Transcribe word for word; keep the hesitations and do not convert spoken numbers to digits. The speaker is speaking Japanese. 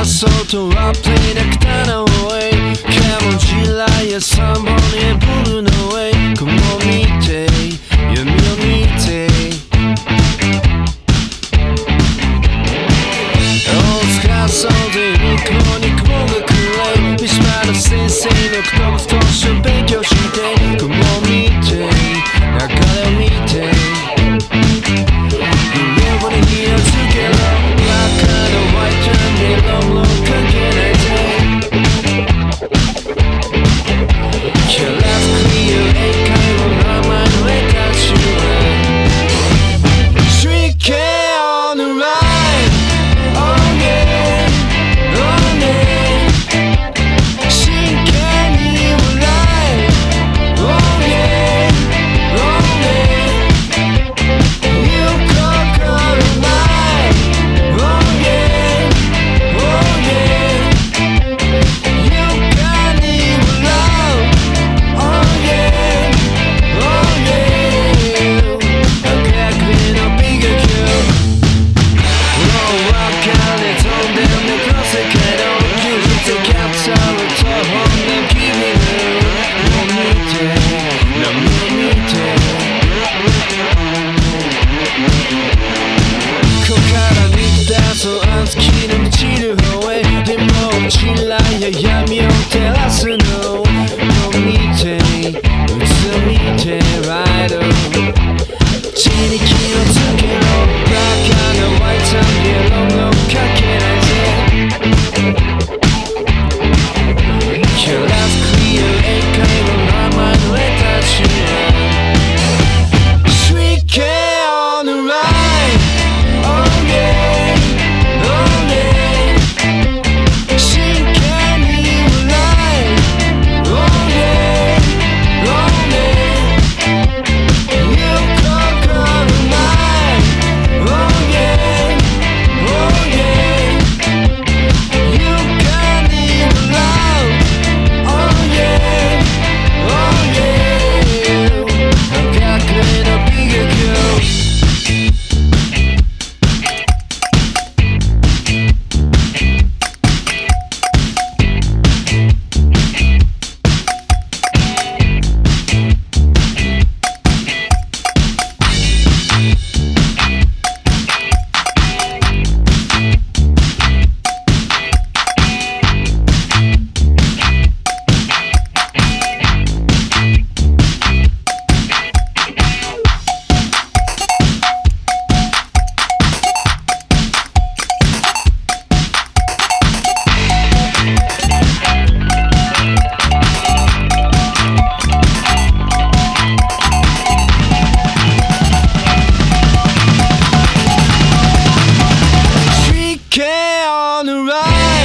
Soto up play na katana away Camel G-Laya Sambo ne bulu no way Kumo mite, yumi o mite Old Scarで肉を肉をがくれ三島の先生の言葉太しを勉強して雲を見て流れを見て夢をに火をつけろバカのワイトでロムロムかけないでキャラフクリア英会話の名前の絵たちは Street K on the ride Oh yeah Oh yeah 真剣に笑い Oh yeah Oh yeah 言う心ない Oh yeah Oh yeah 床に笑う Oh yeah Oh yeah 赤くのビガキューもう別れ飛んで猫世界の休日キャプチャーを途方に君のを見て波を見てここから見出そう熱気の満ちる方へでもちらや闇を照らすのを見てうつを見てライド血に気をつけろバカなワイトでロムロムかけないぜキャラフクリア英会話の名前の絵たちは Sweet K on the ride Oh yeah Oh yeah 真剣に笑い Oh yeah Oh yeah 言う心ない Oh yeah Oh yeah 床に笑う Oh yeah Oh yeah 赤くの美学Street K on the ride